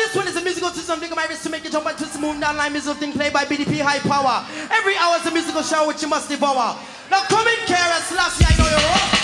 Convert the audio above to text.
this one is a musical system. Think of my wrist to make you jump and twist the moon down line. Musical thing played by BDP High Power. Every hour is a musical show which you must devour. Now come in, Kara Selassie, I know you're all.